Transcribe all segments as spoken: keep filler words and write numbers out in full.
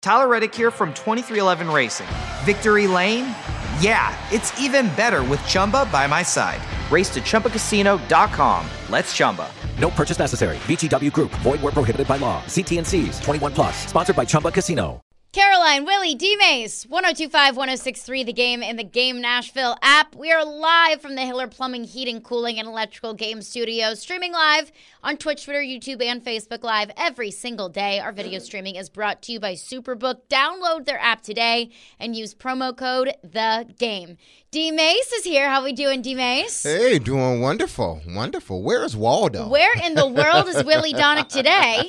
Tyler Reddick here from twenty-three eleven Racing. Victory Lane? Yeah, it's even better with Chumba by my side. Race to Chumba Casino dot com. Let's Chumba. No purchase necessary. V G W Group. Void where prohibited by law. See T and C's. twenty-one plus. Sponsored by Chumba Casino. Caroline, Willie, D-Mace, one oh two five, one oh six three, The Game and the Game Nashville app. We are live from the Hiller Plumbing, Heating, Cooling, and Electrical Game Studios, streaming live on Twitch, Twitter, YouTube, and Facebook Live every single day. Our video streaming is brought to you by Superbook. Download their app today and use promo code The Game. D-Mace is here. How we doing, D-Mace? Hey, doing wonderful, wonderful. Where is Waldo? Where in the world is Willie Donick today?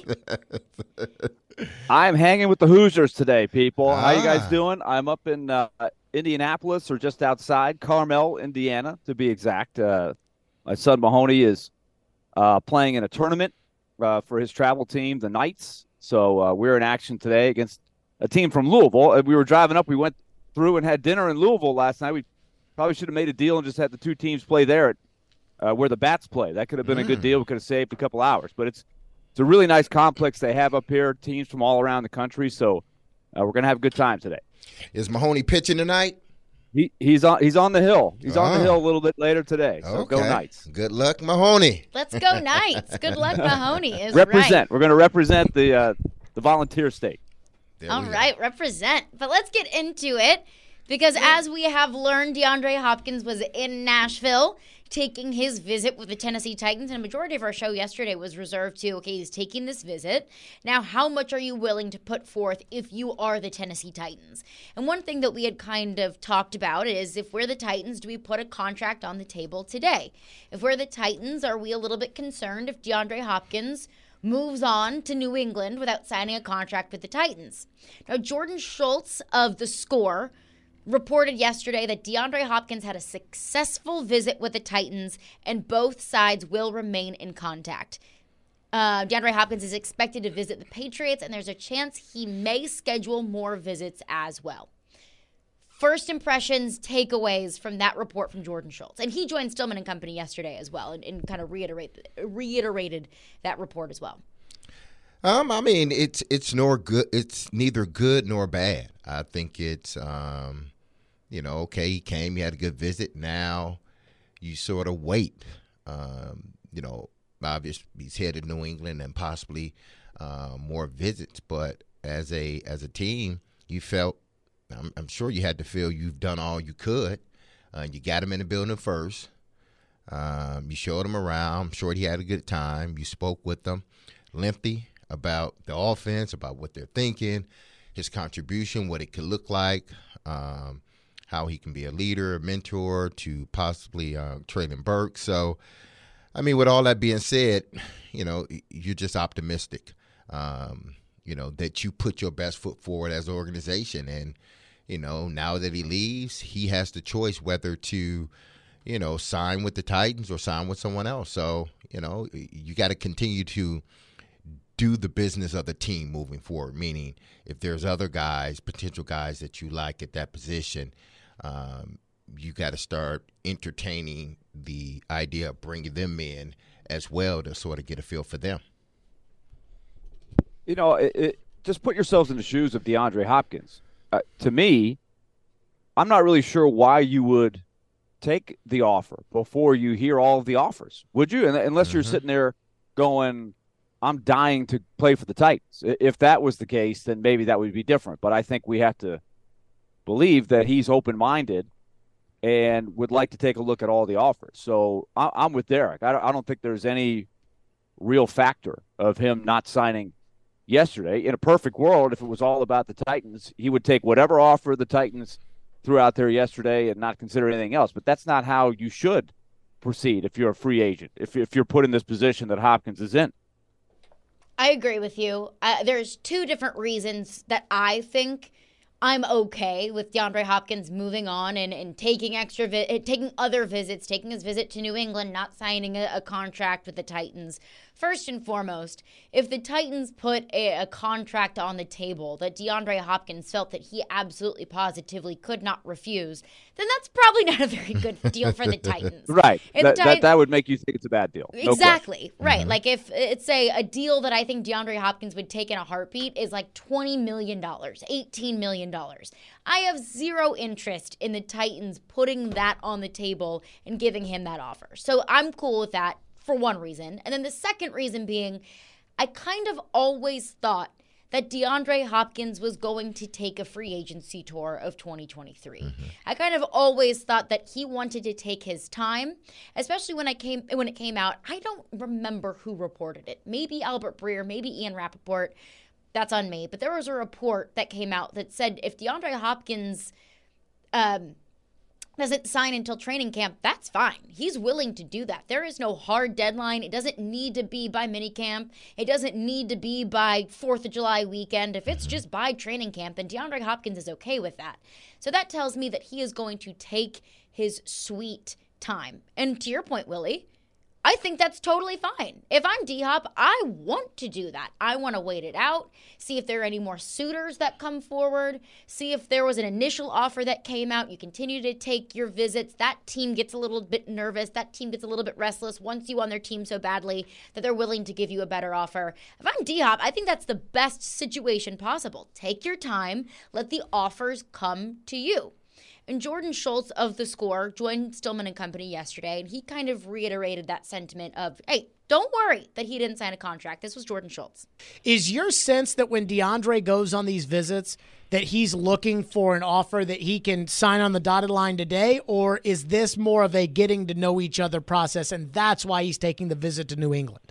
I'm hanging with the Hoosiers today, people. Ah. How you guys doing? I'm up in uh, Indianapolis, or just outside Carmel, Indiana, to be exact. Uh, my son Mahoney is uh, playing in a tournament uh, for his travel team, the Knights. So uh, we're in action today against a team from Louisville. We were driving up. We went through and had dinner in Louisville last night. We probably should have made a deal and just had the two teams play there at uh, where the Bats play. That could have been mm. a good deal. We could have saved a couple hours. But it's It's a really nice complex they have up here, teams from all around the country, so uh, we're going to have a good time today. Is Mahoney pitching tonight? He He's on He's on the hill. He's oh. on the hill a little bit later today, so okay. go Knights. Good luck, Mahoney. Let's go Knights. Good luck, Mahoney is represent. right. We're going to represent the, uh, the volunteer state. There all right, go. Represent. But let's get into it, because as we have learned, DeAndre Hopkins was in Nashville taking his visit with the Tennessee Titans, and a majority of our show yesterday was reserved to, okay, he's taking this visit. Now, how much are you willing to put forth if you are the Tennessee Titans? And one thing that we had kind of talked about is, if we're the Titans, do we put a contract on the table today? If we're the Titans, are we a little bit concerned if DeAndre Hopkins moves on to New England without signing a contract with the Titans? Now, Jordan Schultz of The Score reported yesterday that DeAndre Hopkins had a successful visit with the Titans, and both sides will remain in contact. Uh, DeAndre Hopkins is expected to visit the Patriots, and there's a chance he may schedule more visits as well. First impressions, takeaways from that report from Jordan Schultz. And he joined Stillman and Company yesterday as well, and, and kind of reiterate, reiterated that report as well. Um, I mean, it's it's nor good. It's neither good nor bad. I think it's um, you know, okay, he came, he had a good visit. Now you sort of wait. Um, you know, obviously he's headed to New England and possibly uh, more visits. But as a as a team, you felt, I'm, I'm sure you had to feel you've done all you could. Uh, you got him in the building first. Um, you showed him around. I'm sure he had a good time. You spoke with them, lengthy, about the offense, about what they're thinking, his contribution, what it could look like, um, how he can be a leader, a mentor to possibly uh, Traylon Burks. So, I mean, with all that being said, you know, you're just optimistic, um, you know, that you put your best foot forward as an organization. And, you know, now that he leaves, he has the choice whether to, you know, sign with the Titans or sign with someone else. So, you know, you got to continue to do the business of the team moving forward, meaning if there's other guys, potential guys that you like at that position, um, you got to start entertaining the idea of bringing them in as well to sort of get a feel for them. You know, it, it, just put yourselves in the shoes of DeAndre Hopkins. Uh, to me, I'm not really sure why you would take the offer before you hear all of the offers. Would you? Unless mm-hmm. you're sitting there going, I'm dying to play for the Titans. If that was the case, then maybe that would be different. But I think we have to believe that he's open-minded and would like to take a look at all the offers. So I'm with Derek. I don't think there's any real factor of him not signing yesterday. In a perfect world, if it was all about the Titans, he would take whatever offer the Titans threw out there yesterday and not consider anything else. But that's not how you should proceed if you're a free agent, if, if you're put in this position that Hopkins is in. I agree with you. Uh, there's two different reasons that I think I'm okay with DeAndre Hopkins moving on and, and taking extra vi- taking other visits, taking his visit to New England, not signing a, a contract with the Titans. First and foremost, if the Titans put a, a contract on the table that DeAndre Hopkins felt that he absolutely positively could not refuse, then that's probably not a very good deal for the Titans. Right. If That, the Tit- that, that would make you think it's a bad deal. No exactly. question. Right. Mm-hmm. Like if it's a, a deal that I think DeAndre Hopkins would take in a heartbeat is like twenty million dollars, eighteen million dollars. I have zero interest in the Titans putting that on the table and giving him that offer. So I'm cool with that. For one reason. And then the second reason being, I kind of always thought that DeAndre Hopkins was going to take a free agency tour of twenty twenty-three. Mm-hmm. I kind of always thought that he wanted to take his time, especially when I came when it came out. I don't remember who reported it. Maybe Albert Breer, maybe Ian Rappaport. That's on me. But there was a report that came out that said if DeAndre Hopkins um, doesn't sign until training camp, that's fine. He's willing to do that. There is no hard deadline. It doesn't need to be by minicamp. It doesn't need to be by fourth of July weekend. If it's just by training camp, then DeAndre Hopkins is okay with that. So that tells me that he is going to take his sweet time. And to your point, Willie, I think that's totally fine. If I'm D-Hop, I want to do that. I want to wait it out, see if there are any more suitors that come forward, see if there was an initial offer that came out. You continue to take your visits. That team gets a little bit nervous. That team gets a little bit restless once you on their team so badly that they're willing to give you a better offer. If I'm D-Hop, I think that's the best situation possible. Take your time. Let the offers come to you. And Jordan Schultz of The Score joined Stillman and Company yesterday, and he kind of reiterated that sentiment of, hey, don't worry that he didn't sign a contract. This was Jordan Schultz. Is your sense that when DeAndre goes on these visits that he's looking for an offer that he can sign on the dotted line today, or is this more of a getting to know each other process, and that's why he's taking the visit to New England?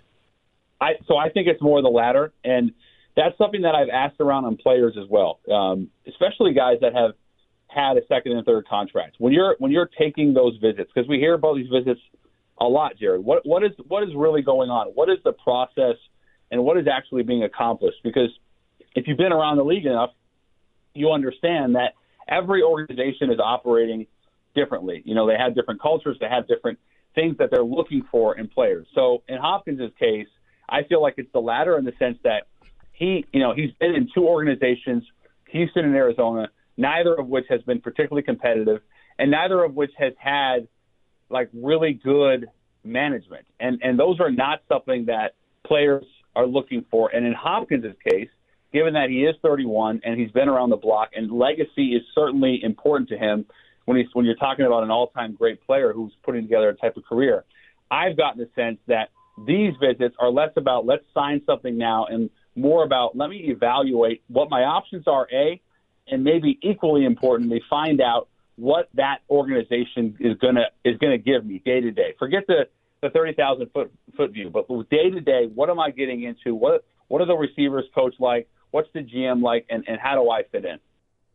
I So I think it's more the latter, and that's something that I've asked around on players as well, um, especially guys that have had a second and third contract. When you're when you're taking those visits, because we hear about these visits a lot, Jared. What what is what is really going on? What is the process, and what is actually being accomplished? Because if you've been around the league enough, you understand that every organization is operating differently. You know, they have different cultures, they have different things that they're looking for in players. So in Hopkins' case, I feel like it's the latter in the sense that he, you know, he's been in two organizations, Houston and Arizona, neither of which has been particularly competitive, and neither of which has had like really good management. And and those are not something that players are looking for. And in Hopkins' case, given that he is thirty-one and he's been around the block, and legacy is certainly important to him when he's when you're talking about an all-time great player who's putting together a type of career, I've gotten the sense that these visits are less about let's sign something now and more about let me evaluate what my options are, A, and maybe equally importantly, find out what that organization is gonna is gonna give me day to day. Forget the, the thirty thousand foot foot view, but day to day, what am I getting into? What what are the receivers coach like? What's the G M like? And, and how do I fit in?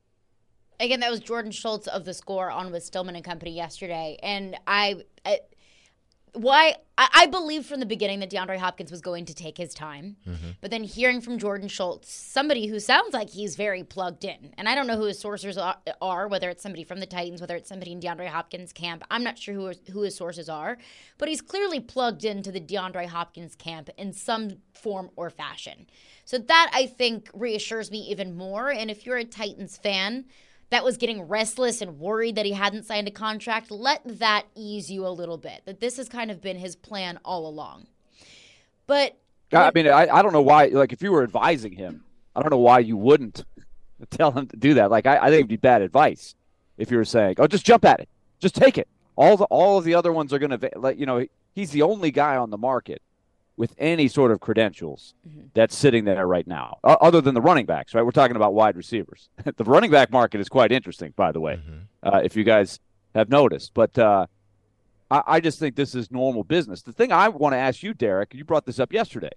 Again, that was Jordan Schultz of The Score on with Stillman and Company yesterday, and I. I Why I, I believed from the beginning that DeAndre Hopkins was going to take his time, mm-hmm. but then hearing from Jordan Schultz, somebody who sounds like he's very plugged in, and I don't know who his sources are, are, whether it's somebody from the Titans, whether it's somebody in DeAndre Hopkins' camp. I'm not sure who who his sources are, but he's clearly plugged into the DeAndre Hopkins camp in some form or fashion. So that, I think, reassures me even more. And if you're a Titans fan that was getting restless and worried that he hadn't signed a contract, let that ease you a little bit, that this has kind of been his plan all along. But I mean, I, I don't know why, like, if you were advising him, I don't know why you wouldn't tell him to do that. Like, I, I think it'd be bad advice if you were saying, oh, just jump at it. Just take it. All the all of the other ones are going to, like, you know, he's the only guy on the market with any sort of credentials mm-hmm. that's sitting there right now, uh, other than the running backs, right? We're talking about wide receivers. The running back market is quite interesting, by the way, mm-hmm. uh, if you guys have noticed. But uh, I, I just think this is normal business. The thing I want to ask you, Derek, you brought this up yesterday,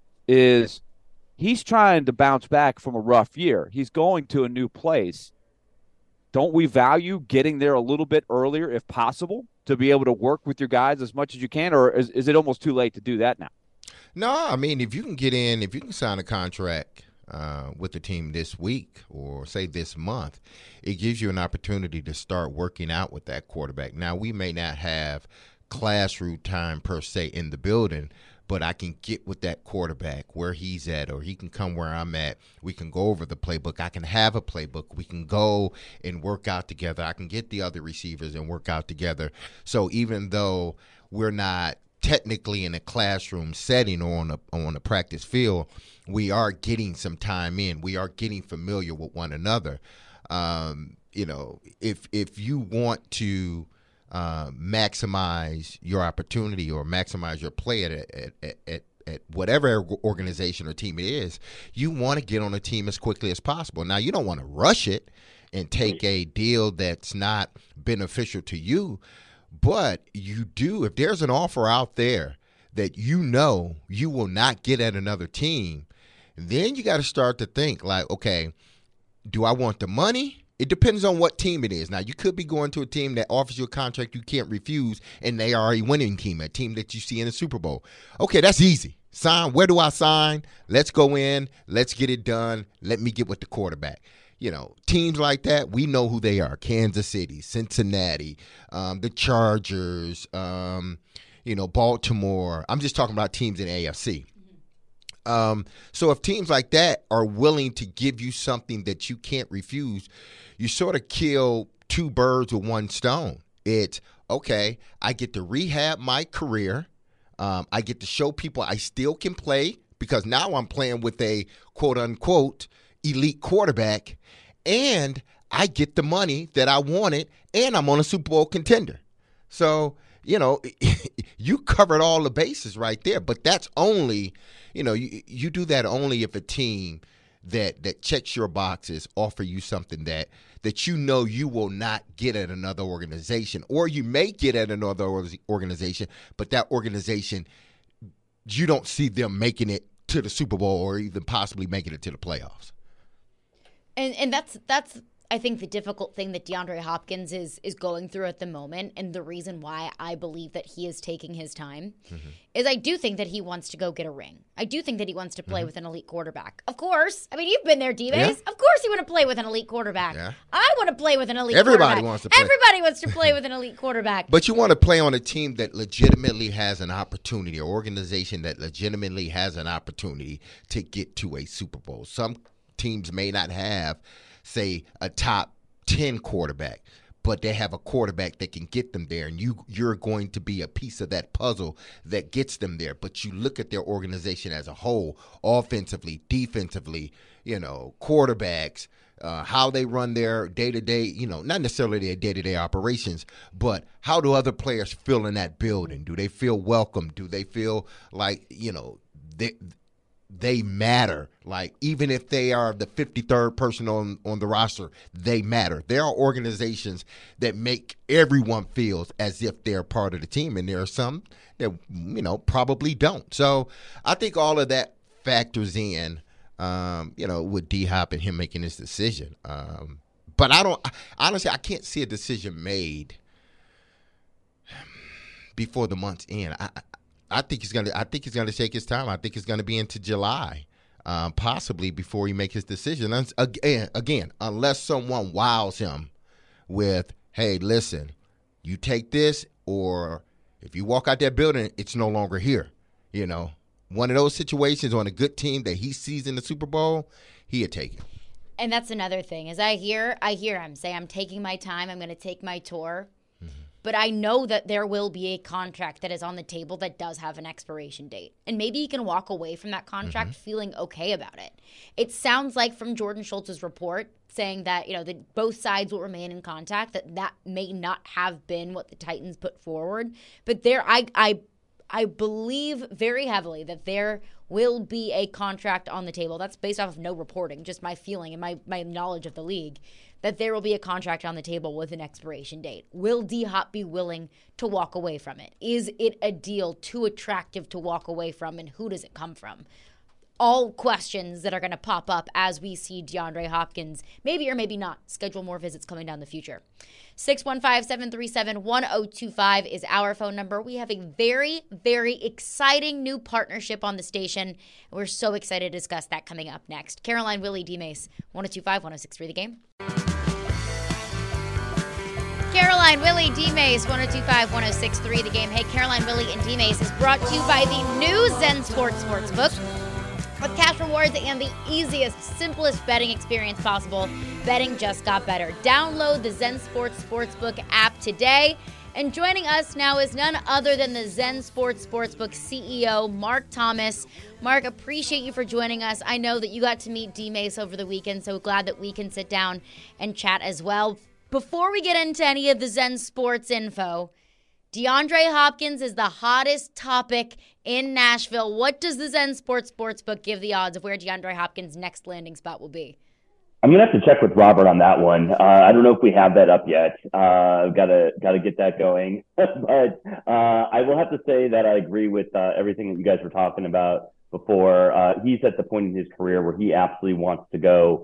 is he's trying to bounce back from a rough year. He's going to a new place. Don't we value getting there a little bit earlier, if possible, to be able to work with your guys as much as you can, or is, is it almost too late to do that now? No, I mean, if you can get in, if you can sign a contract uh, with the team this week or, say, this month, it gives you an opportunity to start working out with that quarterback. Now, we may not have classroom time per se in the building, but I can get with that quarterback where he's at, or he can come where I'm at. We can go over the playbook. I can have a playbook. We can go and work out together. I can get the other receivers and work out together. So even though we're not technically in a classroom setting or on a, on a practice field, we are getting some time in. We are getting familiar with one another. Um, you know, if if you want to uh, maximize your opportunity or maximize your play at at, at, at at whatever organization or team it is, you want to get on a team as quickly as possible. Now, you don't want to rush it and take a deal that's not beneficial to you, but you do. If there's an offer out there that you know you will not get at another team, then you got to start to think like, okay, do I want the money? It depends on what team it is. Now, you could be going to a team that offers you a contract you can't refuse, and they are a winning team, a team that you see in the Super Bowl. Okay, that's easy. Sign. Where do I sign? Let's go in. Let's get it done. Let me get with the quarterback. You know, teams like that, we know who they are. Kansas City, Cincinnati, um, the Chargers, um, you know, Baltimore. I'm just talking about teams in the A F C. Um, so if teams like that are willing to give you something that you can't refuse, you sort of kill two birds with one stone. It's, okay, I get to rehab my career. Um, I get to show people I still can play because now I'm playing with a quote-unquote elite quarterback, and I get the money that I wanted, and I'm on a Super Bowl contender. So, you know, you covered all the bases right there, but that's only, you know, you, you do that only if a team that that checks your boxes offer you something that that you know you will not get at another organization, or you may get at another organization, but that organization, you don't see them making it to the Super Bowl or even possibly making it to the playoffs. And and that's that's I think the difficult thing that DeAndre Hopkins is is going through at the moment, and the reason why I believe that he is taking his time, mm-hmm. is I do think that he wants to go get a ring. I do think that he wants to play mm-hmm. with an elite quarterback. Of course. I mean, you've been there, D-Base. Yeah. Of course you want to play with an elite quarterback. Yeah. I want to play with an elite Everybody quarterback. wants to play. Everybody wants to play with an elite quarterback. But you want to play on a team that legitimately has an opportunity, an organization that legitimately has an opportunity to get to a Super Bowl. Some teams may not have, say, a top ten quarterback, but they have a quarterback that can get them there, and you, you're going to be a piece of that puzzle that gets them there. But you look at their organization as a whole, offensively, defensively, you know, quarterbacks, uh, how they run their day-to-day, you know, not necessarily their day-to-day operations, but how do other players feel in that building? Do they feel welcome? Do they feel like, you know, they – they matter. Like, even if they are the fifty-third person on, on the roster, they matter. There are organizations that make everyone feel as if they're part of the team, and there are some that, you know, probably don't. So I think all of that factors in, um, you know, with D-Hop and him making this decision. Um, but I don't – honestly, I can't see a decision made before the month's end. I, I think he's gonna. I think he's gonna take his time. I think it's gonna be into July, um, possibly before he makes his decision. Again, again, unless someone wows him with, "Hey, listen, you take this, or if you walk out that building, it's no longer here." You know, one of those situations on a good team that he sees in the Super Bowl, he'd take it. And that's another thing. Is I hear, I hear him say, "I'm taking my time. I'm going to take my tour." But I know that there will be a contract that is on the table that does have an expiration date. And maybe he can walk away from that contract mm-hmm. feeling okay about it. It sounds like from Jordan Schultz's report saying that, you know, that both sides will remain in contact, that that may not have been what the Titans put forward. But there, I, I, I believe very heavily that there will be a contract on the table. That's based off of no reporting, just my feeling and my, my knowledge of the league, that there will be a contract on the table with an expiration date. Will D-Hop be willing to walk away from it? Is it a deal too attractive to walk away from, and who does it come from? All questions that are going to pop up as we see DeAndre Hopkins, maybe or maybe not, schedule more visits coming down the future. six one five, seven three seven, one oh two five is our phone number. We have a very, very exciting new partnership on the station, and we're so excited to discuss that coming up next. Caroline, Willie, D-Mace, one oh two five, one oh six three The Game. Caroline, Willie, D-Mace, one oh two point five, one oh six point three The Game. Hey, Caroline, Willie, and D-Mace is brought to you by the new Zen Sports Sportsbook. With cash rewards and the easiest, simplest betting experience possible, betting just got better. Download the Zen Sports Sportsbook app today. And joining us now is none other than the Zen Sports Sportsbook C E O, Mark Thomas. Mark, appreciate you for joining us. I know that you got to meet D-Mace over the weekend, so glad that we can sit down and chat as well. Before we get into any of the Zen Sports info, DeAndre Hopkins is the hottest topic in Nashville. What does the Zen Sports Sportsbook give the odds of where DeAndre Hopkins' next landing spot will be? I'm gonna have to check with Robert on that one. Uh, I don't know if we have that up yet. Uh, gotta gotta get that going. but uh, I will have to say that I agree with uh, everything that you guys were talking about before. Uh, he's at the point in his career where he absolutely wants to go,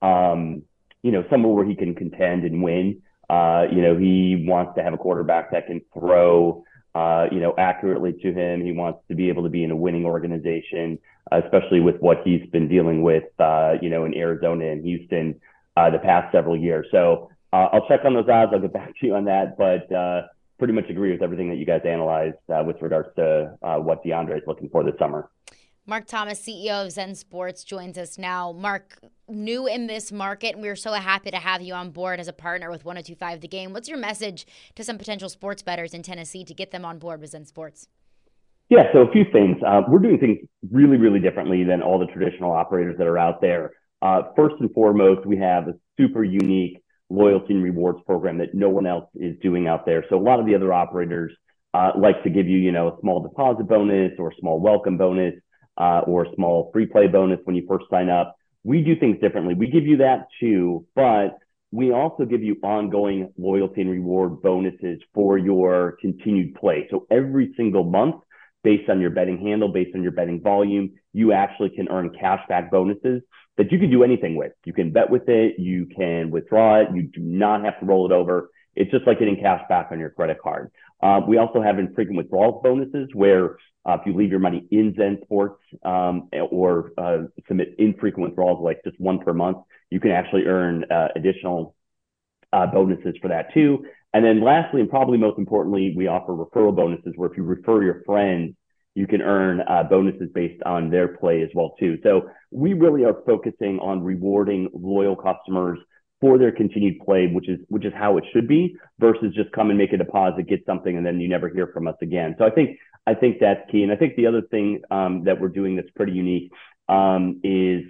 um, you know, somewhere where he can contend and win. Uh, you know, he wants to have a quarterback that can throw, uh, you know, accurately to him. He wants to be able to be in a winning organization, especially with what he's been dealing with, uh, you know, in Arizona and Houston uh, the past several years. So uh, I'll check on those odds. I'll get back to you on that, but uh, pretty much agree with everything that you guys analyzed uh, with regards to uh, what DeAndre is looking for this summer. Mark Thomas, C E O of Zen Sports, joins us now. Mark, new in this market, and we're so happy to have you on board as a partner with one oh two point five The Game. What's your message to some potential sports bettors in Tennessee to get them on board with Zen Sports? Yeah, so a few things. Uh, we're doing things really, really differently than all the traditional operators that are out there. Uh, first and foremost, we have a super unique loyalty and rewards program that no one else is doing out there. So a lot of the other operators uh, like to give you, you know, a small deposit bonus or a small welcome bonus uh, or a small free play bonus when you first sign up. We do things differently. We give you that too, but we also give you ongoing loyalty and reward bonuses for your continued play. So every single month, based on your betting handle, based on your betting volume, you actually can earn cashback bonuses that you can do anything with. You can bet with it. You can withdraw it. You do not have to roll it over. It's just like getting cash back on your credit card. Uh, we also have infrequent withdrawals bonuses where uh, if you leave your money in Zen Sports um, or uh, submit infrequent withdrawals, like just one per month, you can actually earn uh, additional uh, bonuses for that too. And then lastly, and probably most importantly, we offer referral bonuses where if you refer your friends, you can earn uh, bonuses based on their play as well too. So we really are focusing on rewarding loyal customers for their continued play, which is which is how it should be, versus just come and make a deposit, get something, and then you never hear from us again. So I think I think that's key. And I think the other thing um, that we're doing that's pretty unique um, is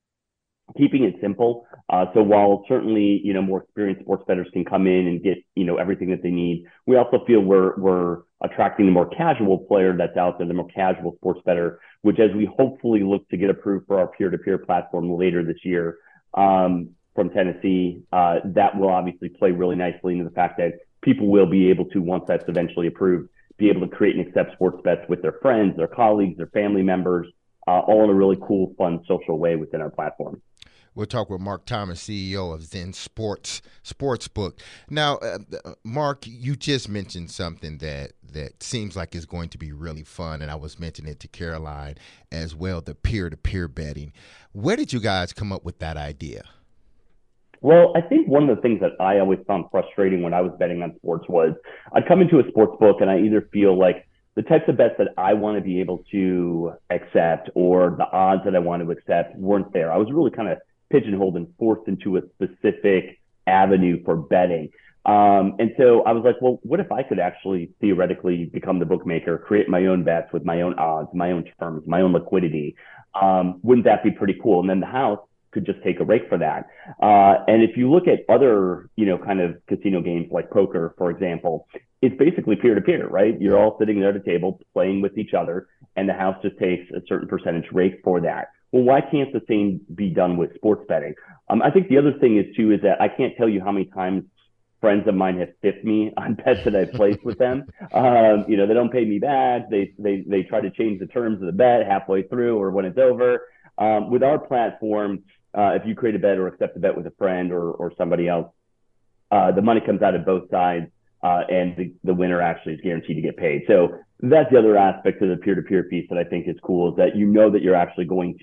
keeping it simple. Uh, so while certainly, you know, more experienced sports bettors can come in and get, you know, everything that they need, we also feel we're we're attracting the more casual player that's out there, the more casual sports bettor, which as we hopefully look to get approved for our peer-to-peer platform later this year um, from Tennessee, uh, that will obviously play really nicely into the fact that people will be able to, once that's eventually approved, be able to create and accept sports bets with their friends, their colleagues, their family members, uh, all in a really cool, fun, social way within our platform. We'll talk with Mark Thomas, C E O of Zen Sports Sportsbook. Now, uh, Mark, you just mentioned something that, that seems like is going to be really fun, and I was mentioning it to Caroline as well, the peer-to-peer betting. Where did you guys come up with that idea? Well, I think one of the things that I always found frustrating when I was betting on sports was I'd come into a sports book and I either feel like the types of bets that I want to be able to accept or the odds that I want to accept weren't there. I was really kind of pigeonholed and forced into a specific avenue for betting. Um, and so I was like, well, what if I could actually theoretically become the bookmaker, create my own bets with my own odds, my own terms, my own liquidity? Um, wouldn't that be pretty cool? And then the house could just take a rake for that. Uh, and if you look at other, you know, kind of casino games like poker, for example, it's basically peer-to-peer, right? You're all sitting there at a table playing with each other, and the house just takes a certain percentage rake for that. Well, why can't the same be done with sports betting? Um, I think the other thing is, too, is that I can't tell you how many times friends of mine have stiffed me on bets that I've placed with them. Um, you know, they don't pay me back. They, they, they try to change the terms of the bet halfway through or when it's over. Um, with our platform, uh, if you create a bet or accept a bet with a friend or, or somebody else, uh, the money comes out of both sides. Uh, and the, the winner actually is guaranteed to get paid. So that's the other aspect of the peer-to-peer piece that I think is cool, is that you know that you're actually going to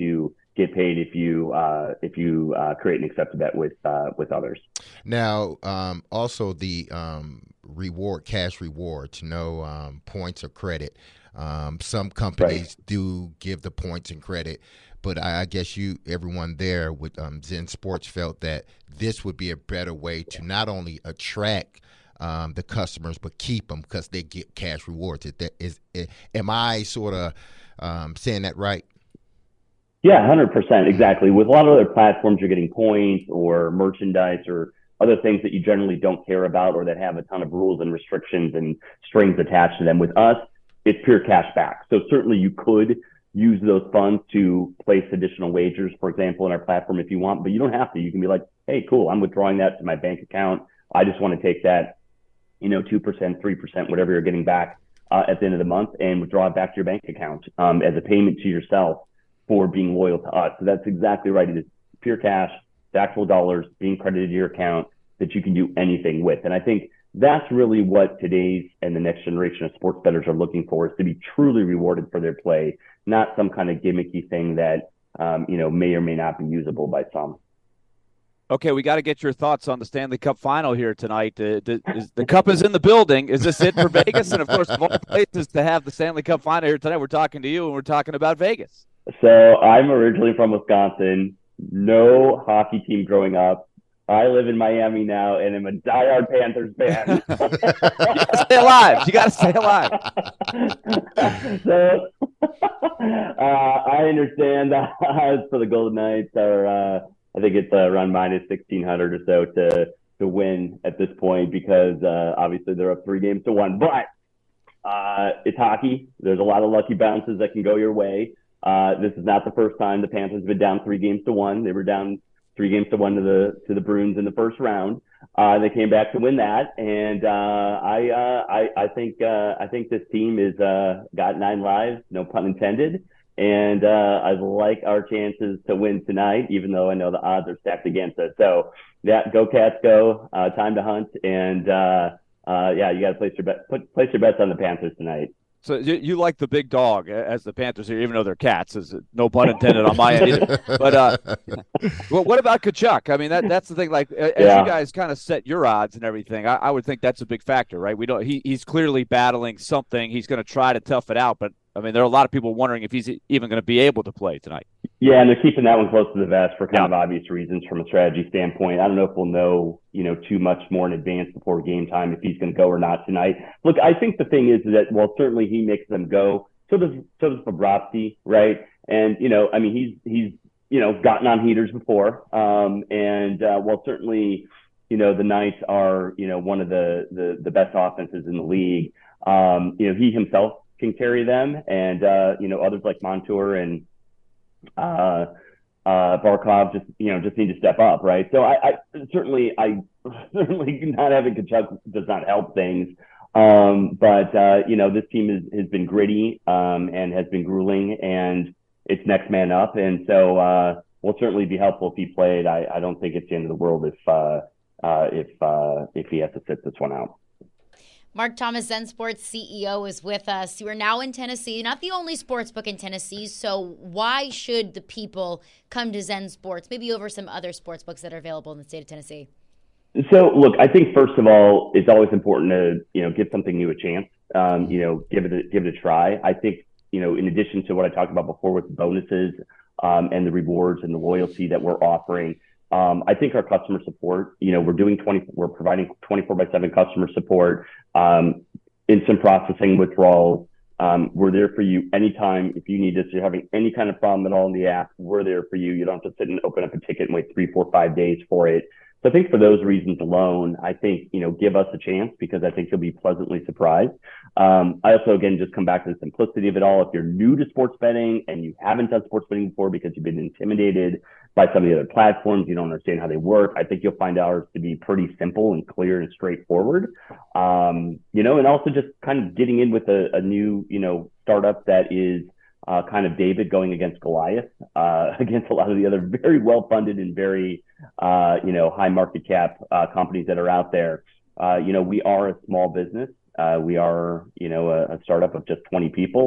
get paid if you uh, if you uh, create and accept a bet with uh, with others. Now, um, also the um, reward, cash rewards, no um, points or credit. Um, some companies right. do give the points and credit, but I, I guess you, everyone there with um, Zen Sports felt that this would be a better way to not only attract um, the customers but keep them because they get cash rewards. Is, that, is, is am I sort of um, saying that right? Yeah, one hundred percent, exactly. With a lot of other platforms, you're getting points or merchandise or other things that you generally don't care about or that have a ton of rules and restrictions and strings attached to them. With us, it's pure cash back. So certainly you could use those funds to place additional wagers, for example, in our platform if you want, but you don't have to. You can be like, hey, cool, I'm withdrawing that to my bank account. I just want to take that, you know, two percent, three percent, whatever you're getting back uh, at the end of the month and withdraw it back to your bank account um, as a payment to yourself for being loyal to us. So that's exactly right. It is pure cash, the actual dollars being credited to your account that you can do anything with. And I think that's really what today's and the next generation of sports bettors are looking for, is to be truly rewarded for their play, not some kind of gimmicky thing that, um, you know, may or may not be usable by some. Okay, we got to get your thoughts on the Stanley Cup final here tonight. The, the, is, the Cup is in the building. Is this it for Vegas? And, of course, of all places to have the Stanley Cup final here tonight, we're talking to you, and we're talking about Vegas. So I'm originally from Wisconsin. No hockey team growing up. I live in Miami now, and I'm a diehard Panthers fan. You gotta stay alive. You gotta stay alive. So uh, I understand that odds for the Golden Knights are, uh, I think it's uh, around minus sixteen hundred or so to to win at this point because uh, obviously they're up three games to one. But uh, it's hockey. There's a lot of lucky bounces that can go your way. Uh, this is not the first time the Panthers have been down three games to one. They were down three games to one to the to the Bruins in the first round. Uh, they came back to win that, and uh, I, uh, I I think uh, I think this team is uh, got nine lives, no pun intended, and uh, I like our chances to win tonight, even though I know the odds are stacked against us. So yeah, go Cats, go! Uh, time to hunt, and uh, uh, yeah, you got to place your bet, put, place your bets on the Panthers tonight. So you, you like the big dog as the Panthers here, even though they're cats. Is no pun intended on my end either. But uh, well, what about Tkachuk? I mean, that that's the thing. Like as yeah. you guys kind of set your odds and everything, I, I would think that's a big factor, right? We don't. He he's clearly battling something. He's going to try to tough it out, but I mean, there are a lot of people wondering if he's even going to be able to play tonight. Yeah, and they're keeping that one close to the vest for kind yeah. of obvious reasons from a strategy standpoint. I don't know if we'll know, you know, too much more in advance before game time if he's going to go or not tonight. Look, I think the thing is that while certainly he makes them go, so does so does Bobrovsky, right? And you know, I mean, he's he's you know gotten on heaters before, um, and uh, while certainly you know the Knights are you know one of the the, the best offenses in the league, um, you know, he himself can carry them, and uh, you know others like Montour and uh, uh, Barkov just you know just need to step up, right? So I, I certainly I certainly not having Tkachuk does not help things, um, but uh, you know this team is, has been gritty um, and has been grueling, and it's next man up, and so uh, will certainly be helpful if he played. I, I don't think it's the end of the world if uh, uh, if uh, if he has to sit this one out. Mark Thomas, Zen Sports C E O, is with us. You are now in Tennessee, not the only sports book in Tennessee, so why should the people come to Zen Sports, maybe over some other sports books that are available in the state of Tennessee? So, look, I think first of all, it's always important to, you know, give something new a chance, um, you know, give it a, give it a try. I think, you know, in addition to what I talked about before with bonuses um, and the rewards and the loyalty that we're offering, Um, I think our customer support, you know, we're doing twenty, we're providing twenty-four by seven customer support, um, instant processing withdrawals. Um, we're there for you anytime. If you need us, you're having any kind of problem at all in the app, we're there for you. You don't have to sit and open up a ticket and wait three, four, five days for it. So I think for those reasons alone, I think, you know, give us a chance because I think you'll be pleasantly surprised. Um, I also, again, just come back to the simplicity of it all. If you're new to sports betting and you haven't done sports betting before because you've been intimidated by some of the other platforms, you don't understand how they work, I think you'll find ours to be pretty simple and clear and straightforward. Um, you know, and also just kind of getting in with a, a new, you know, startup that is uh, kind of David going against Goliath, uh, against a lot of the other very well-funded and very, uh, you know, high market cap uh, companies that are out there. Uh, you know, we are a small business. Uh, we are, you know, a, a startup of just twenty people.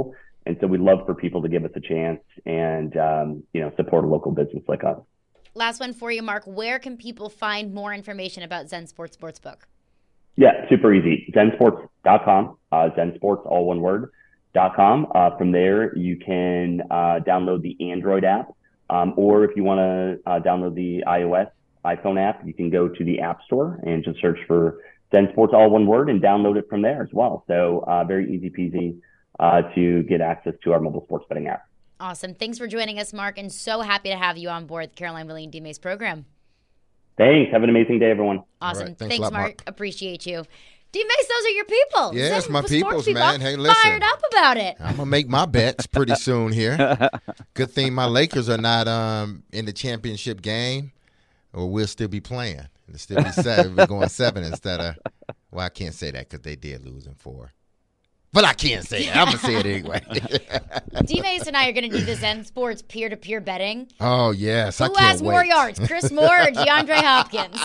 And so we'd love for people to give us a chance and, um, you know, support a local business like us. Last one for you, Mark. Where can people find more information about Zen Sports Sportsbook? Yeah, super easy. zen sports dot com, uh, Zen Sports, all one word, dot com. Uh, from there, you can uh, download the Android app, um, or if you want to uh, download the iOS iPhone app, you can go to the App Store and just search for Zen Sports, all one word, and download it from there as well. So uh, very easy peasy uh, to get access to our mobile sports betting app. Awesome. Thanks for joining us, Mark, and so happy to have you on board the Caroline Willie and D. Mace program. Thanks. Have an amazing day, everyone. Awesome. Right. Thanks Thanks, a lot, Mark. Mark. Appreciate you. D. Mace, those are your people. Yeah, it's Zen my Sports peoples, people. man. I'm Hey, listen. fired up about it. I'm gonna make my bets pretty soon here. Good thing my Lakers are not um, in the championship game, or we'll still be playing. It'll still be seven. We're going seven instead of. Well, I can't say that because they did lose in four. But I can't say that. I'm going to say it anyway. D. Mace and I are going to do the Zen Sports peer-to-peer betting. Oh, yes. Who I can't has wait. more yards, Chris Moore or DeAndre Hopkins?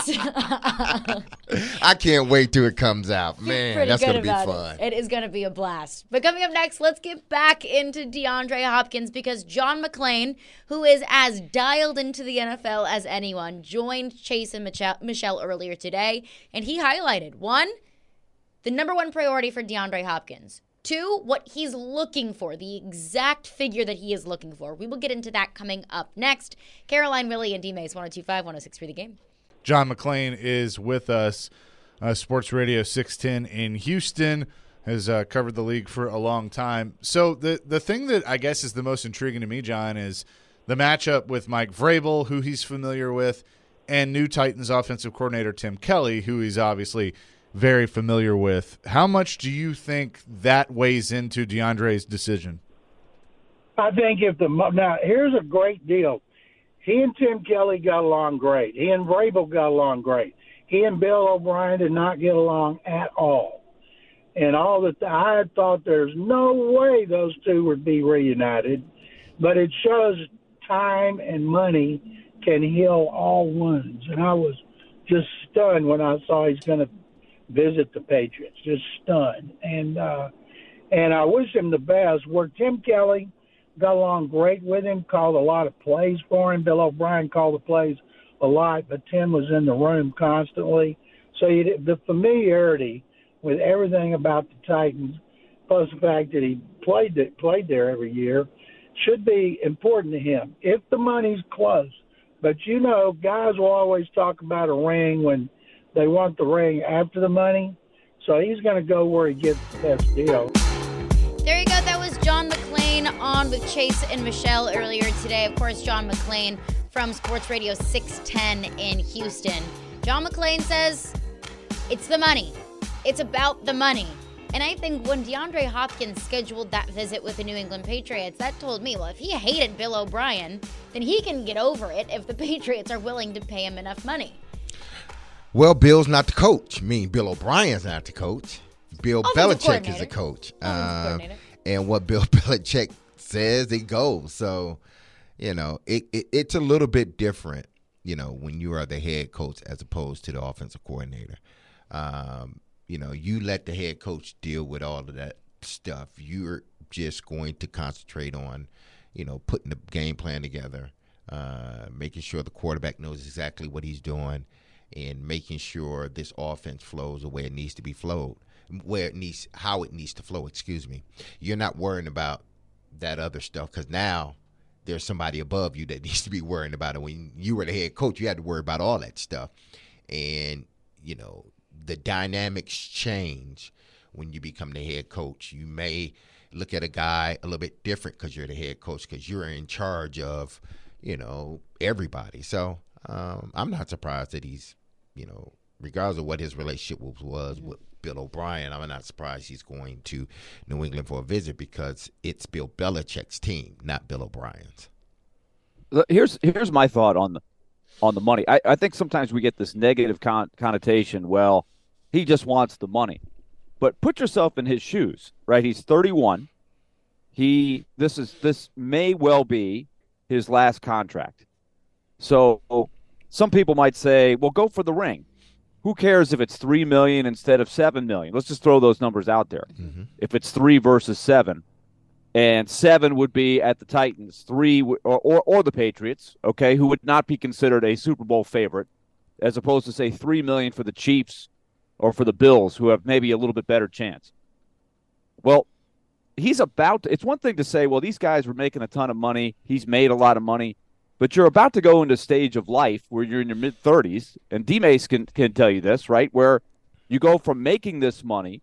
I can't wait till it comes out. Man, Pretty that's good going to be about fun. It. it is going to be a blast. But coming up next, let's get back into DeAndre Hopkins because John McClain, who is as dialed into the N F L as anyone, joined Chase and Michelle, Michelle earlier today, and he highlighted, one, the number one priority for DeAndre Hopkins. Two, what he's looking for, the exact figure that he is looking for. We will get into that coming up next. Caroline Willie and D. Mace, one oh two point five, one oh six three The Game. John McClain is with us, uh, Sports Radio six ten in Houston, has uh, covered the league for a long time. So the, the thing that I guess is the most intriguing to me, John, is the matchup with Mike Vrabel, who he's familiar with, and new Titans offensive coordinator Tim Kelly, who he's obviously – very familiar with. How much do you think that weighs into DeAndre's decision? I think if the now here's a great deal. He and Tim Kelly got along great. He and Vrabel got along great. He and Bill O'Brien did not get along at all. And all that I had thought there's no way those two would be reunited, but it shows time and money can heal all wounds. And I was just stunned when I saw he's going to visit the Patriots, just stunned. And uh, and I wish him the best. Where Tim Kelly got along great with him, called a lot of plays for him. Bill O'Brien called the plays a lot, but Tim was in the room constantly. So you, the familiarity with everything about the Titans, plus the fact that he played it, played there every year, should be important to him if the money's close. But, you know, guys will always talk about a ring when they want the ring after the money, so he's going to go where he gets the best deal. There you go. That was John McClain on with Chase and Michelle earlier today. Of course, John McClain from Sports Radio six ten in Houston. John McClain says it's the money. It's about the money. And I think when DeAndre Hopkins scheduled that visit with the New England Patriots, that told me, well, if he hated Bill O'Brien, then he can get over it if the Patriots are willing to pay him enough money. Well, Bill's not the coach. I mean, Bill O'Brien's not the coach. Bill Offensive Belichick is the coach. Um, and what Bill Belichick says, it goes. So, you know, it, it it's a little bit different, you know, when you are the head coach as opposed to the offensive coordinator. Um, you know, you let the head coach deal with all of that stuff. You're just going to concentrate on, you know, putting the game plan together, uh, making sure the quarterback knows exactly what he's doing, and making sure this offense flows the way it needs to be flowed, where it needs, how it needs to flow, excuse me. You're not worrying about that other stuff because now there's somebody above you that needs to be worrying about it. When you were the head coach, you had to worry about all that stuff. And, you know, the dynamics change when you become the head coach. You may look at a guy a little bit different because you're the head coach, because you're in charge of, you know, everybody. So um, I'm not surprised that he's, you know, regardless of what his relationship was, was with Bill O'Brien, I'm not surprised he's going to New England for a visit because it's Bill Belichick's team, not Bill O'Brien's. Here's here's my thought on the on the money. I, I think sometimes we get this negative con- connotation. Well, he just wants the money, but put yourself in his shoes, right? He's thirty-one. He this is this may well be his last contract. So some people might say, well, go for the ring. Who cares if it's three million dollars instead of seven million dollars? Let's just throw those numbers out there. Mm-hmm. If it's three versus seven, and seven would be at the Titans, three or, or or the Patriots, okay, who would not be considered a Super Bowl favorite, as opposed to say three million for the Chiefs or for the Bills, who have maybe a little bit better chance. Well, he's about to, it's one thing to say, well, these guys were making a ton of money, he's made a lot of money, but you're about to go into a stage of life where you're in your mid thirties, and D-Mace can can tell you this, right, where you go from making this money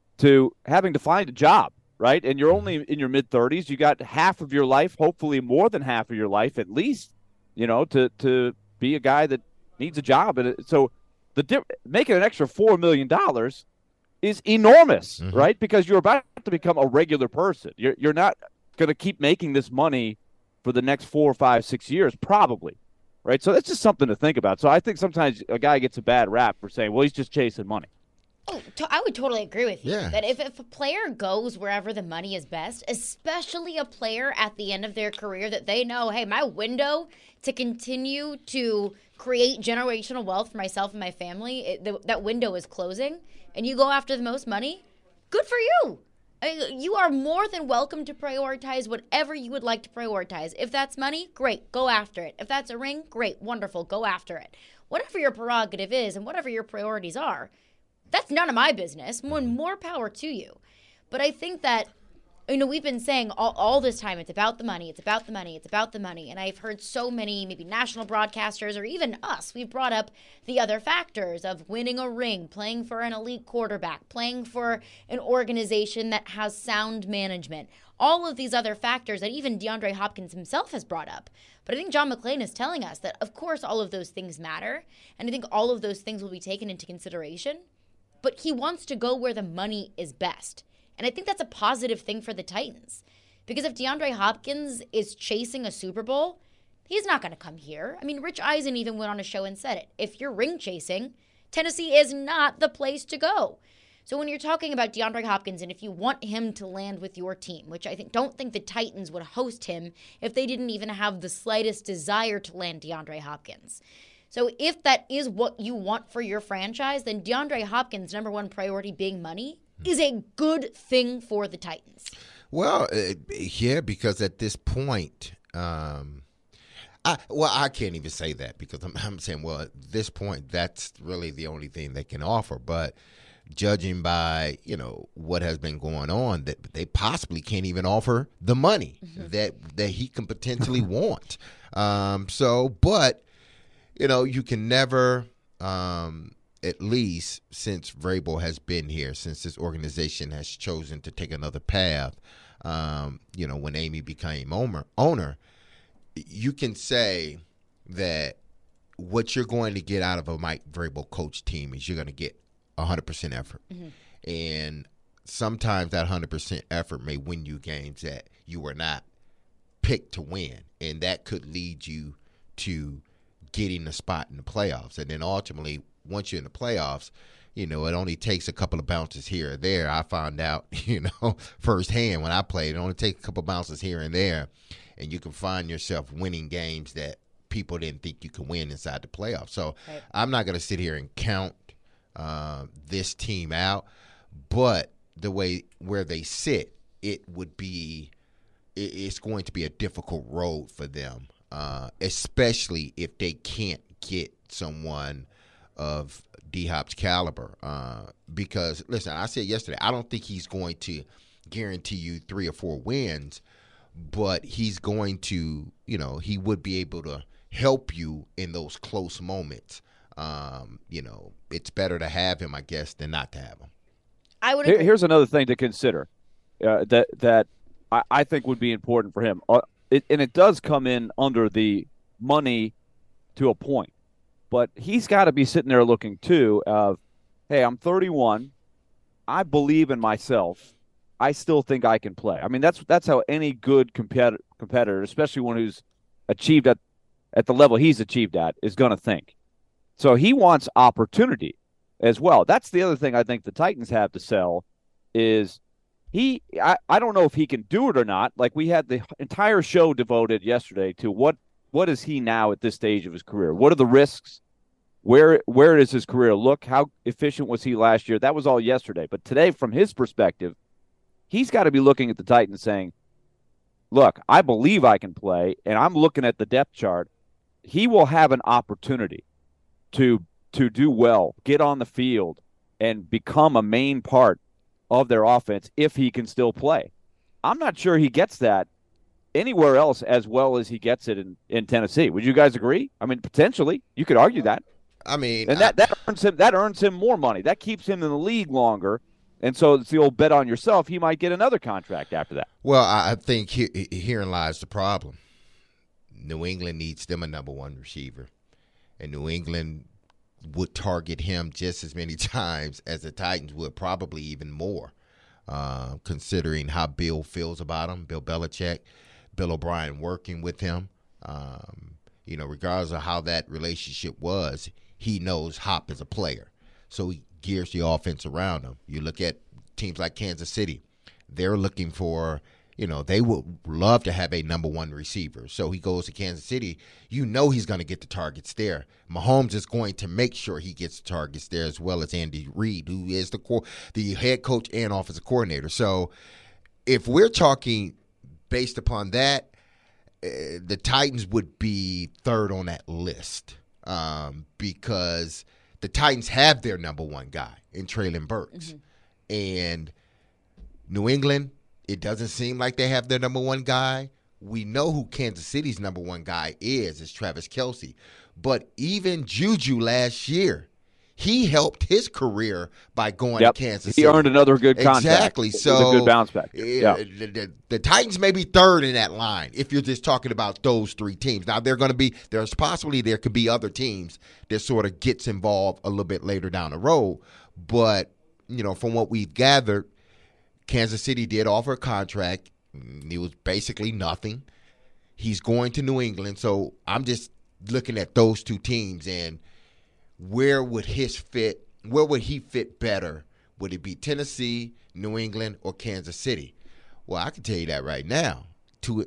to having to find a job. Right, and you're only in your mid thirties. You got half of your life, hopefully more than half of your life, at least, you know, to to be a guy that needs a job. And so, the di- making an extra four million dollars is enormous, mm-hmm. right? Because you're about to become a regular person. You're you're not going to keep making this money for the next four, five, six years, probably, right? So that's just something to think about. So I think sometimes a guy gets a bad rap for saying, well, he's just chasing money. Oh, to- I would totally agree with you. Yeah. That if, if a player goes wherever the money is best, especially a player at the end of their career that they know, hey, my window to continue to create generational wealth for myself and my family, it, the, that window is closing, and you go after the most money, good for you. I mean, you are more than welcome to prioritize whatever you would like to prioritize. If that's money, great, go after it. If that's a ring, great, wonderful, go after it. Whatever your prerogative is and whatever your priorities are, that's none of my business. More, more power to you. But I think that, you know, we've been saying all, all this time, it's about the money, it's about the money, it's about the money. And I've heard so many, maybe national broadcasters or even us, we've brought up the other factors of winning a ring, playing for an elite quarterback, playing for an organization that has sound management. All of these other factors that even DeAndre Hopkins himself has brought up. But I think John McClain is telling us that, of course, all of those things matter. And I think all of those things will be taken into consideration. But he wants to go where the money is best. And I think that's a positive thing for the Titans. Because if DeAndre Hopkins is chasing a Super Bowl, he's not going to come here. I mean, Rich Eisen even went on a show and said it. If you're ring chasing, Tennessee is not the place to go. So when you're talking about DeAndre Hopkins and if you want him to land with your team, which I think don't think the Titans would host him if they didn't even have the slightest desire to land DeAndre Hopkins. So if that is what you want for your franchise, then DeAndre Hopkins' number one priority being money is a good thing for the Titans. Well, uh, yeah, because at this point, um, I well, I can't even say that because I'm, I'm saying, well, at this point, that's really the only thing they can offer. But judging by, you know, what has been going on, that they possibly can't even offer the money mm-hmm. that that he can potentially want. Um, so, but. You know, you can never, um, at least since Vrabel has been here, since this organization has chosen to take another path, um, you know, when Amy became owner, owner, you can say that what you're going to get out of a Mike Vrabel coach team is you're going to get one hundred percent effort. Mm-hmm. And sometimes that one hundred percent effort may win you games that you were not picked to win, and that could lead you to getting a spot in the playoffs. And then ultimately, once you're in the playoffs, you know, it only takes a couple of bounces here or there. I found out, you know, firsthand when I played, it only takes a couple of bounces here and there, and you can find yourself winning games that people didn't think you could win inside the playoffs. So right. I'm not going to sit here and count uh, this team out, but the way where they sit, it would be, it, it's going to be a difficult road for them. Uh, especially if they can't get someone of D-Hop's caliber. Uh, because, listen, I said yesterday, I don't think he's going to guarantee you three or four wins, but he's going to, you know, he would be able to help you in those close moments. Um, you know, it's better to have him, I guess, than not to have him. I would agree. Here's another thing to consider uh, that, that I, I think would be important for him. Uh, It, and it does come in under the money to a point. But he's got to be sitting there looking, too, of, hey, I'm thirty-one. I believe in myself. I still think I can play. I mean, that's that's how any good competitor, competitor especially one who's achieved at, at the level he's achieved at, is going to think. So he wants opportunity as well. That's the other thing I think the Titans have to sell is – He, I, I don't know if he can do it or not. Like we had the entire show devoted yesterday to what, what is he now at this stage of his career? What are the risks? Where, where does his career look? How efficient was he last year? That was all yesterday. But today, from his perspective, he's got to be looking at the Titans saying, look, I believe I can play, and I'm looking at the depth chart, he will have an opportunity to to do well, get on the field, and become a main part of their offense if he can still play. I'm not sure he gets that anywhere else as well as he gets it in, in Tennessee. Would you guys agree? I mean, potentially, you could argue that. I mean, and that, I, that earns him that earns him more money. That keeps him in the league longer. And so it's the old bet on yourself. He might get another contract after that. Well, I think he, herein lies the problem. New England needs them a number one receiver, and New England would target him just as many times as the Titans would, probably even more, uh, considering how Bill feels about him, Bill Belichick, Bill O'Brien working with him. Um, you know, regardless of how that relationship was, he knows Hop is a player, so he gears the offense around him. You look at teams like Kansas City, they're looking for, you know, they would love to have a number one receiver. So he goes to Kansas City, you know he's going to get the targets there. Mahomes is going to make sure he gets the targets there, as well as Andy Reid, who is the core, the head coach and offensive coordinator. So if we're talking based upon that, uh, the Titans would be third on that list um, because – the Titans have their number one guy in Treylon Burks. Mm-hmm. And New England, it doesn't seem like they have their number one guy. We know who Kansas City's number one guy is, is Travis Kelce. But even Juju last year, he helped his career by going yep. to Kansas City. He earned another good contract. Exactly. It so was a good bounce back. Yeah. The, the, the Titans may be third in that line if you're just talking about those three teams. Now, they're going to be, there's possibly there could be other teams that sort of gets involved a little bit later down the road. But, you know, from what we've gathered, Kansas City did offer a contract. It was basically nothing. He's going to New England. So I'm just looking at those two teams and where would his fit, where would he fit better? Would it be Tennessee, New England, or Kansas City? Well, I can tell you that right now. To,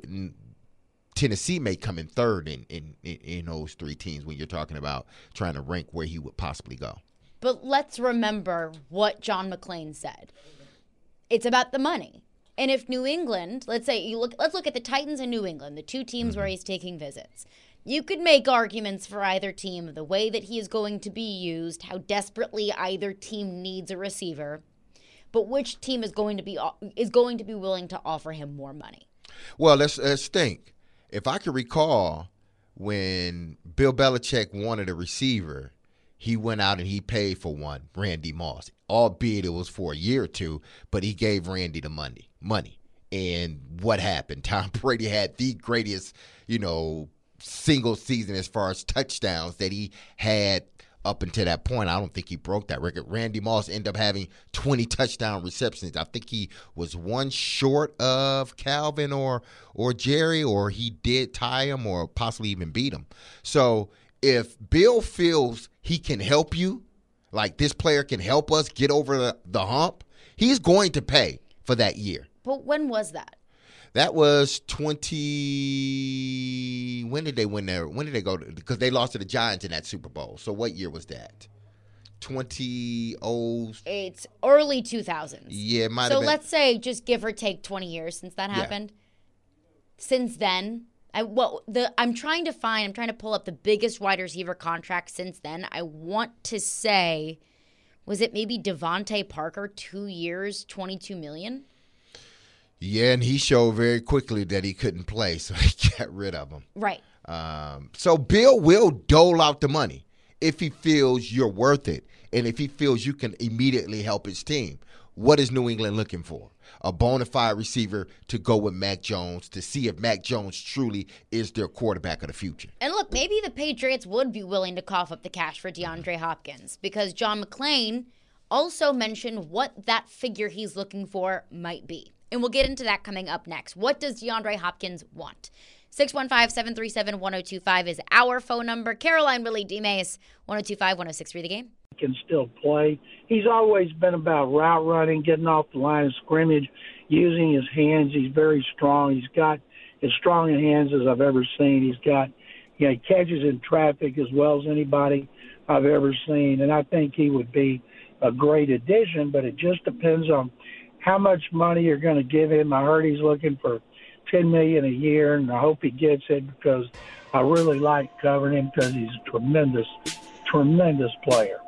Tennessee may come in third in, in, in, in those three teams when you're talking about trying to rank where he would possibly go. But let's remember what John McClain said. It's about the money. And if New England, let's say you look, let's look at the Titans and New England, the two teams mm-hmm. where he's taking visits. You could make arguments for either team, the way that he is going to be used, how desperately either team needs a receiver, but which team is going to be is going to be willing to offer him more money? Well, let's let's think. If I can recall, when Bill Belichick wanted a receiver, he went out and he paid for one, Randy Moss, albeit it was for a year or two, but he gave Randy the money. Money. And what happened? Tom Brady had the greatest, you know, single season as far as touchdowns that he had up until that point. I don't think he broke that record. Randy Moss ended up having twenty touchdown receptions. I think he was one short of Calvin or or Jerry, or he did tie him or possibly even beat him. So if Bill feels he can help you, like this player can help us get over the, the hump, he's going to pay for that year. But when was that? That was twenty. When did they win there? When did they go? Because they lost to the Giants in that Super Bowl. So what year was that? twenty oh. It's early two thousands. Yeah, it might so have been. So let's say just give or take twenty years since that happened. Yeah. Since then, I well the I'm trying to find. I'm trying to pull up the biggest wide receiver contract since then. I want to say, was it maybe Devontae Parker? Two years, twenty-two million. Yeah, and he showed very quickly that he couldn't play, so he got rid of him. Right. Um, so Bill will dole out the money if he feels you're worth it and if he feels you can immediately help his team. What is New England looking for? A bona fide receiver to go with Mac Jones to see if Mac Jones truly is their quarterback of the future. And look, maybe the Patriots would be willing to cough up the cash for DeAndre Hopkins because John McClain also mentioned what that figure he's looking for might be. And we'll get into that coming up next. What does DeAndre Hopkins want? six one five, seven three seven, one oh two five is our phone number. Caroline Willie DeMays, one oh two five, one oh six three The Game. He can still play. He's always been about route running, getting off the line of scrimmage, using his hands. He's very strong. He's got as strong in hands as I've ever seen. He's got, you know, he catches in traffic as well as anybody I've ever seen. And I think he would be a great addition, but it just depends on how much money you're going to give him. I heard he's looking for ten million dollars a year, and I hope he gets it because I really like covering him because he's a tremendous, tremendous player.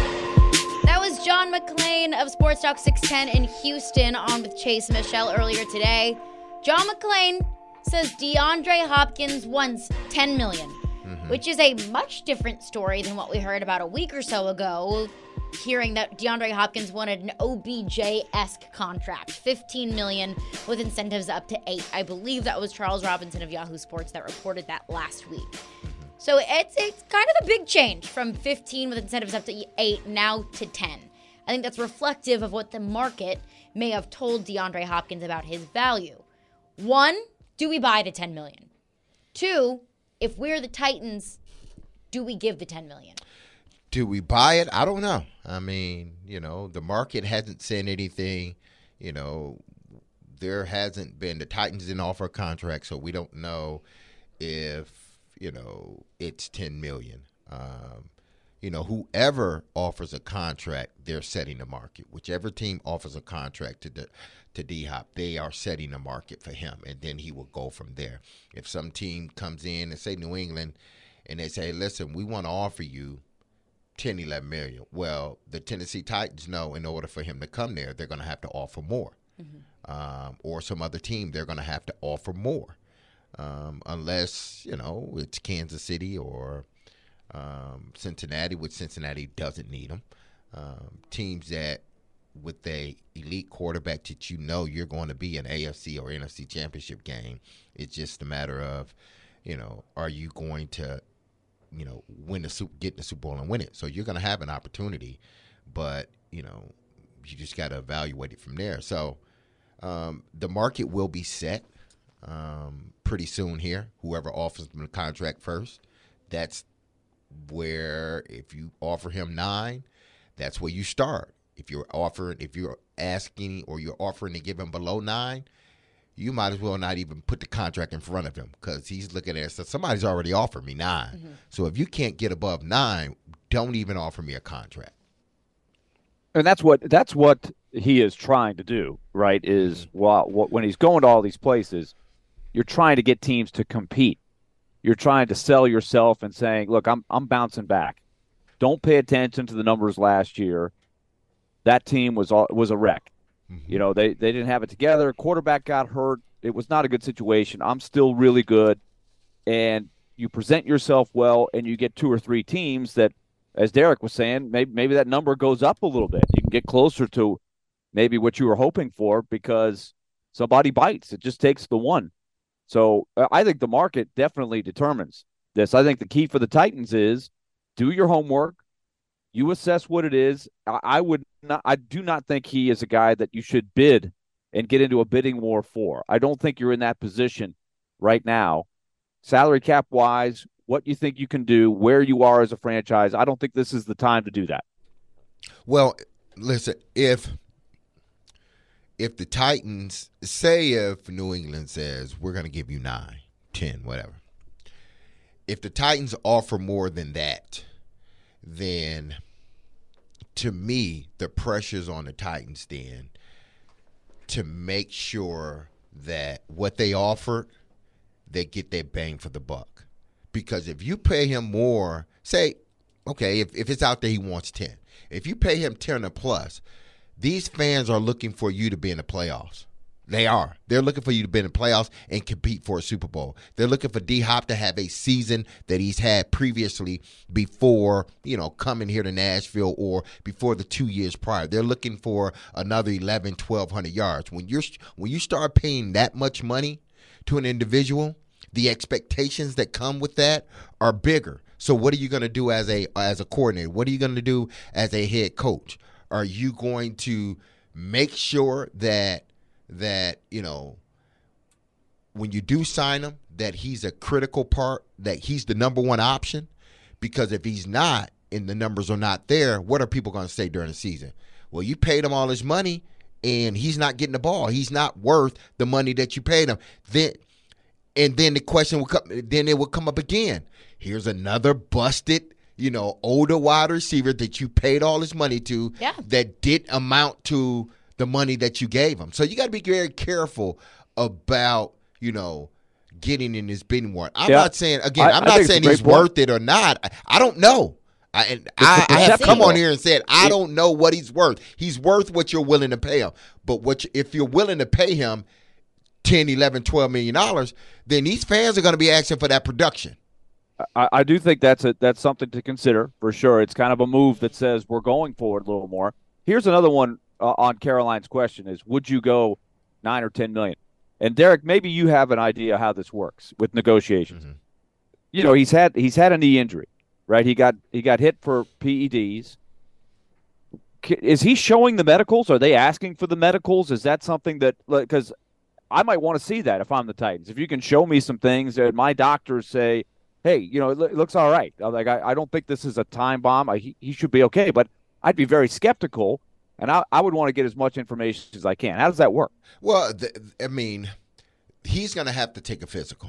That was John McClain of Sports Talk six ten in Houston on with Chase Michelle earlier today. John McClain says DeAndre Hopkins wants ten million dollars, mm-hmm. which is a much different story than what we heard about a week or so ago, hearing that DeAndre Hopkins wanted an O B J-esque contract, fifteen million dollars with incentives up to eight. I believe that was Charles Robinson of Yahoo Sports that reported that last week. So it's it's kind of a big change from fifteen with incentives up to eight now to ten. I think that's reflective of what the market may have told DeAndre Hopkins about his value. One, do we buy the ten million dollars? Two, if we're the Titans, do we give the ten million dollars? Do we buy it? I don't know. I mean, you know, the market hasn't said anything. You know, there hasn't been, the Titans didn't offer a contract, so we don't know if, you know, it's ten million dollars. Um, you know, whoever offers a contract, they're setting the market. Whichever team offers a contract to the, to D-Hop, they are setting the market for him, and then he will go from there. If some team comes in and say New England, and they say, listen, we want to offer you ten, eleven million. Well, the Tennessee Titans know in order for him to come there, they're going to have to offer more. Mm-hmm. Um, or some other team, they're going to have to offer more. Um, unless, you know, it's Kansas City or um, Cincinnati, which Cincinnati doesn't need them. Um, teams that with a elite quarterback that you know you're going to be an A F C or N F C championship game. It's just a matter of, you know, are you going to, you know, win the Super, get the Super Bowl and win it? So you're going to have an opportunity, but, you know, you just got to evaluate it from there. So um, the market will be set um, pretty soon here. Whoever offers them the contract first, that's where, if you offer him nine, that's where you start. If you're offering, if you're asking or you're offering to give him below nine, you might as well not even put the contract in front of him because he's looking at it. So somebody's already offered me nine. Mm-hmm. So if you can't get above nine, don't even offer me a contract. And that's what that's what he is trying to do, right? Is well, when he's going to all these places, you're trying to get teams to compete. You're trying to sell yourself and saying, "Look, I'm I'm bouncing back. Don't pay attention to the numbers last year. That team was all, was a wreck. Mm-hmm. You know, they they didn't have it together. Quarterback got hurt. It was not a good situation. I'm still really good." And you present yourself well, and you get two or three teams that, as Derek was saying, maybe maybe that number goes up a little bit. You can get closer to maybe what you were hoping for because somebody bites. It just takes the one. So uh, I think the market definitely determines this. I think the key for the Titans is do your homework. You assess what it is. I, I would not. I do not think he is a guy that you should bid and get into a bidding war for. I don't think you're in that position right now. Salary cap wise, what you think you can do, where you are as a franchise, I don't think this is the time to do that. Well, listen, if if the Titans, say if New England says we're going to give you nine, ten, whatever. If the Titans offer more than that, then to me, the pressure's on the Titans then to make sure that what they offered, they get their bang for the buck. Because if you pay him more, say, okay, if, if it's out there he wants ten. If you pay him ten or plus, these fans are looking for you to be in the playoffs. They are. They're looking for you to be in the playoffs and compete for a Super Bowl. They're looking for D-Hop to have a season that he's had previously before, you know, coming here to Nashville or before the two years prior. They're looking for another eleven, twelve hundred yards. When you're when you start paying that much money to an individual, the expectations that come with that are bigger. So what are you going to do as a as a coordinator? What are you going to do as a head coach? Are you going to make sure that that, you know, when you do sign him, that he's a critical part, that he's the number one option? Because if he's not and the numbers are not there, what are people going to say during the season? Well, you paid him all his money and he's not getting the ball. He's not worth the money that you paid him. Then And then the question will come, then it will come up again. Here's another busted, you know, older wide receiver that you paid all his money to yeah. that didn't amount to the money that you gave him. So you got to be very careful about, you know, getting in his bidding war. I'm Yeah. not saying again. I- I'm I not think it's a saying great he's point. worth it or not. I, I don't know. I, and I, I have come on here and said I don't know what he's worth. He's worth what you're willing to pay him. But what you, if you're willing to pay him ten, eleven, twelve million dollars, then these fans are going to be asking for that production. I, I do think that's a that's something to consider for sure. It's kind of a move that says we're going forward a little more. Here's another one uh, on Caroline's question: is would you go nine or ten million? And Derek, maybe you have an idea how this works with negotiations. Mm-hmm. You know, he's had he's had a knee injury, right? He got he got hit for P E Ds. Is he showing the medicals? Are they asking for the medicals? Is that something that because I might want to see that if I'm the Titans. If you can show me some things that my doctors say, hey, you know, it, lo- it looks all right. I'm like, I, I don't think this is a time bomb. I, he, he should be okay. But I'd be very skeptical, and I, I would want to get as much information as I can. How does that work? Well, the, I mean, he's going to have to take a physical.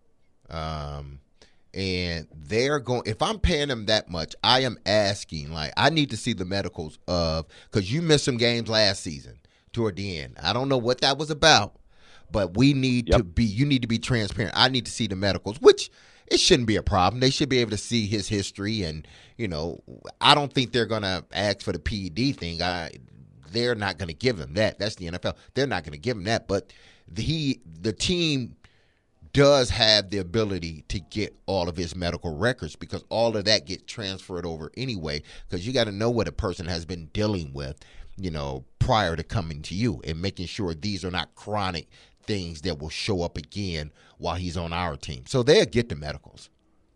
Um, and they're going – if I'm paying him that much, I am asking, like, I need to see the medicals of – because you missed some games last season toward the end. I don't know what that was about, but we need yep. to be – you need to be transparent. I need to see the medicals, which – it shouldn't be a problem. They should be able to see his history, and you know, I don't think they're going to ask for the P E D thing. I, they're not going to give him that. That's the N F L. They're not going to give him that. But the, he, the team does have the ability to get all of his medical records because all of that gets transferred over anyway. Because you got to know what a person has been dealing with, you know, prior to coming to you, and making sure these are not chronic things that will show up again while he's on our team. So they'll get the medicals.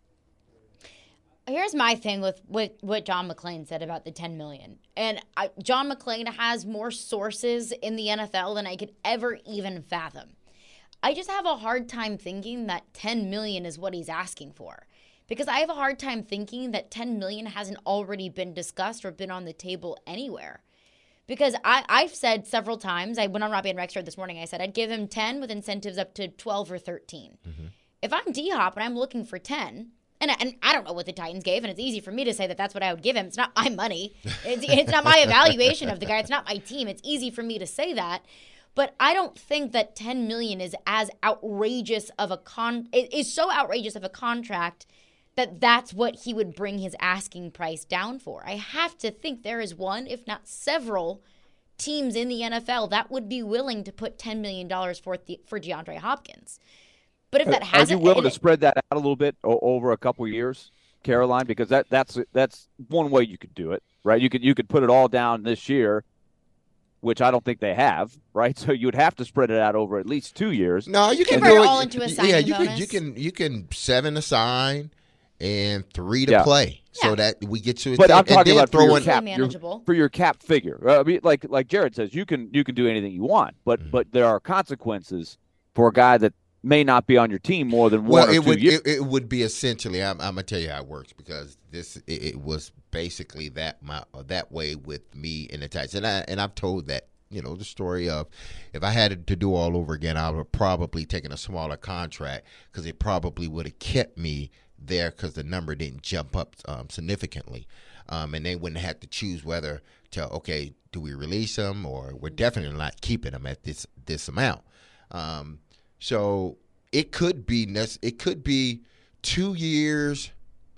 Here's my thing with, with what John McClain said about the ten million dollars. And I, John McClain has more sources in the N F L than I could ever even fathom. I just have a hard time thinking that ten million dollars is what he's asking for. Because I have a hard time thinking that ten million dollars hasn't already been discussed or been on the table anywhere. Because I, I've said several times, I went on Robbie and Rexford this morning, I said I'd give him ten with incentives up to twelve or thirteen. Mm-hmm. If I'm D-Hop and I'm looking for ten, and I, and I don't know what the Titans gave, and it's easy for me to say that that's what I would give him. It's not my money. It's, it's not my evaluation of the guy. It's not my team. It's easy for me to say that. But I don't think that ten million dollars is as outrageous of a con. It is so outrageous of a contract that that's what he would bring his asking price down for. I have to think there is one, if not several, teams in the N F L that would be willing to put ten million dollars for the, for DeAndre Hopkins. But if that Are hasn't, you willing to it, spread that out a little bit o- over a couple years, Caroline? Because that that's that's one way you could do it, right? You could you could put it all down this year, which I don't think they have, right? So you'd have to spread it out over at least two years. No, you can convert do it it all into a signing yeah, you bonus. can you can you can seven assign and three to Yeah. play, so Yeah. that we get to. But I'm and talking then about for your throwing- cap, manageable. your, for your cap figure. Uh, I mean, like like Jared says, you can you can do anything you want, but Mm-hmm. but there are consequences for a guy that may not be on your team more than Well, one or it two would years. it, it would be essentially. I'm, I'm gonna tell you how it works because this it, it was basically that my that way with me and the Titans, and I and I've told that. You know, the story of if I had it to do all over again, I would have probably taken a smaller contract because it probably would have kept me there because the number didn't jump up um, significantly. Um, and they wouldn't have to choose whether to, okay, do we release them or we're definitely not keeping them at this this amount. Um, so it could be it could be two years,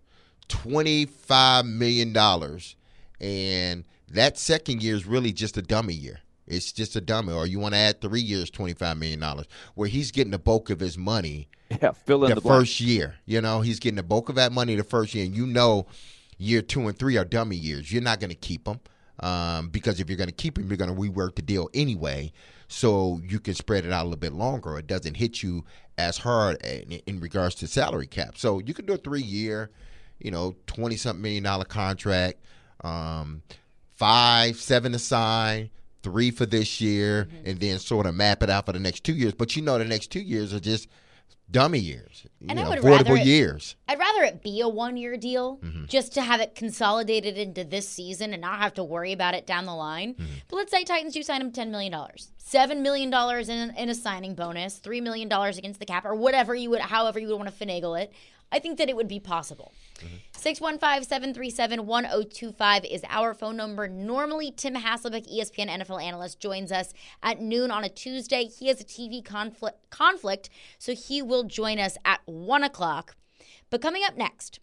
twenty-five million dollars, and that second year is really just a dummy year. It's just a dummy. Or you want to add three years, twenty-five million dollars, where he's getting the bulk of his money Yeah, fill in the, the, blank. first year. You know, he's getting the bulk of that money the first year. And you know year two and three are dummy years. You're not going to keep them um, because if you're going to keep them, you're going to rework the deal anyway so you can spread it out a little bit longer. It doesn't hit you as hard in, in regards to salary cap. So you can do a three-year, you know, twenty-something million dollar contract, um, five, seven to sign, three for this year, mm-hmm. and then sort of map it out for the next two years. But you know the next two years are just dummy years, you And I know, would affordable rather it- years. I'd rather it be a one-year deal Mm-hmm. just to have it consolidated into this season and not have to worry about it down the line. Mm-hmm. But let's say Titans do sign him ten million dollars. seven million dollars in, in a signing bonus, three million dollars against the cap, or whatever you would, however you would want to finagle it. I think that it would be possible. six one five, seven three seven, one oh two five is our phone number. Normally, Tim Hasselbeck, E S P N N F L analyst, joins us at noon on a Tuesday. He has a T V conflict, conflict, so he will join us at one o'clock. But coming up next,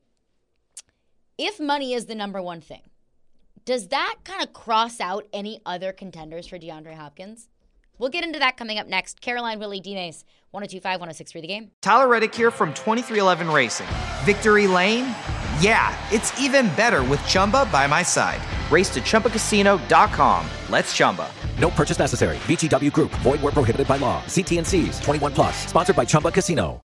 if money is the number one thing, does that kind of cross out any other contenders for DeAndre Hopkins? We'll get into that coming up next. Caroline, Willie, D-Mace, one oh two five, one oh six three The Game. Tyler Reddick here from twenty-three eleven Racing. Victory Lane? Yeah, it's even better with Chumba by my side. Race to Chumba Casino dot com. Let's Chumba. No purchase necessary. V G W Group. Void where prohibited by law. See T N Cs. twenty-one plus. Sponsored by Chumba Casino.